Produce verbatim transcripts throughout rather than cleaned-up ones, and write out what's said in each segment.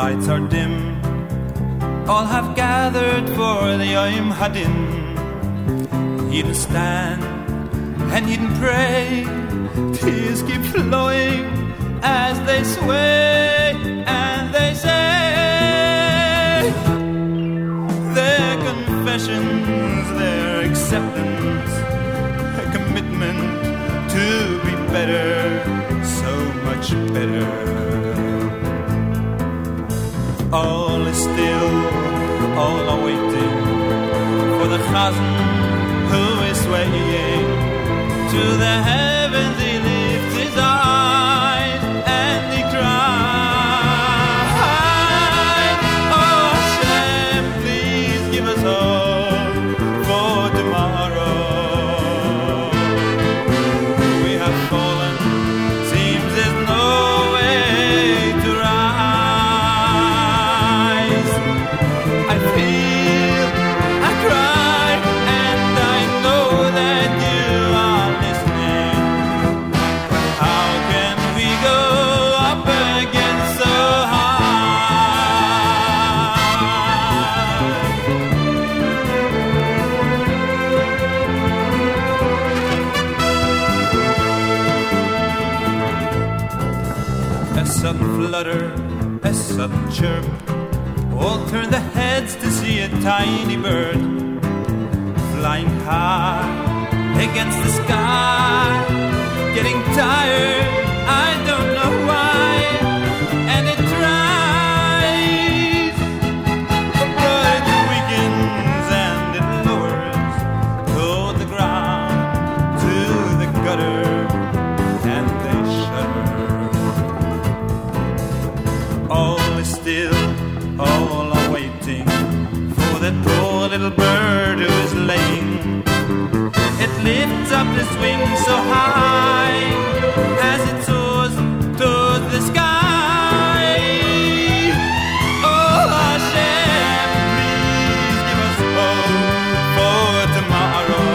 lights are dim. All have gathered for the Yom Hadin. He'dn't stand and he'dn't pray. Tears keep flowing as they sway and they say their confessions, their acceptance, a commitment to be better, so much better. All is still, all are waiting for the Chazan who is swaying to the heavens. He lifts his eyes and he cries, oh Hashem, please give us hope for tomorrow. We have fallen, seems there's no way to rise. I feel, I cry, and I know that you are listening. How can we go up again so high? A sudden flutter, a sudden chirp, all turn the heads to see a tiny bird flying high against the sky, getting tired, I don't know why, and it tries, but it weakens and it lowers toward the ground, to the gutter, and they shudder. All is still, all are waiting for that poor little bird who is laying. It lifts up its wings so high as it soars towards the sky. Oh Hashem, please give us hope for tomorrow.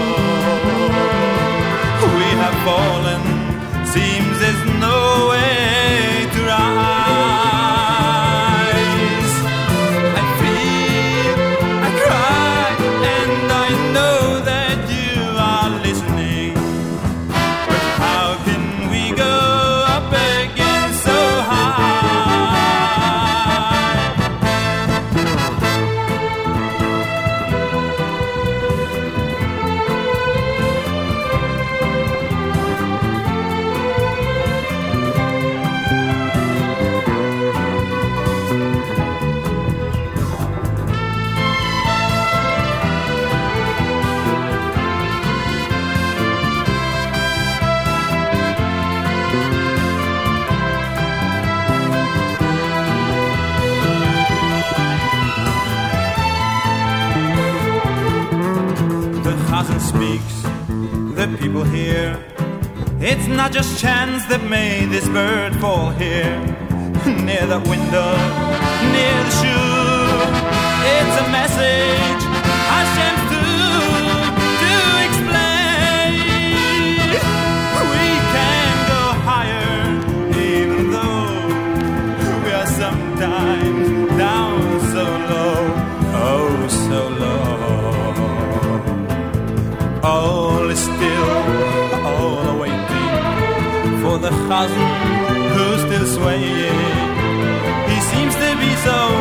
We have fallen, seems there's no way to rise. I feel, I cry, and I know that you are listening. But how can we go up again so high? The Chazan speaks, the people hear. It's not just chance that made this bird fall here, near that window, near the shoe. It's a message Hashem's to, to explain. We can go higher, even though we are sometimes down so low, oh so low. All is still, all are waiting for the Chazan who's still swaying. He seems to be so